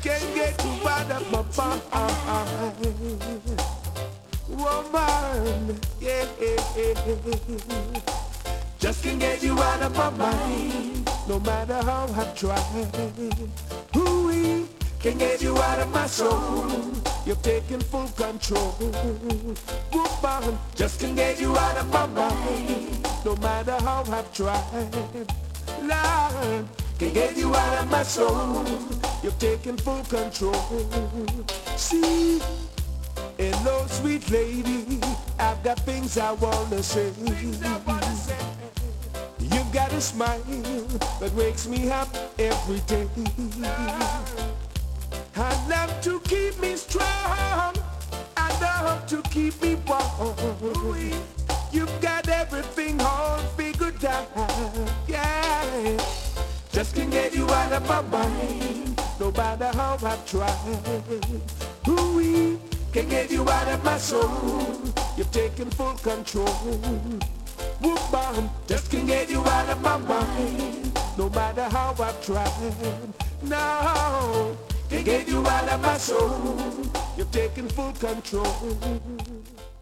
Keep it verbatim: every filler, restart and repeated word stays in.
can't get you out of my mind. Woman, yeah. Just can't get you out of my mind, no matter how I've tried. Ooh, can't get you out of my soul. You're taking full control. Woman, just can't get you out of my mind, no matter how I've tried. Lord, can't get you out of my soul. You're taking full control. See, hello, sweet lady, I've got things I wanna say. You've got a smile that wakes me up every day. I love to keep me strong, I love to keep me warm. You've got everything all figured out, yeah. Just can't get you out of my mind, no matter how I've tried. Ooh, can't get you out of my soul. You've taken full control. Woman, just can't get you out of my mind, no matter how I've tried. No, can't get you out of my soul. You've taken full control.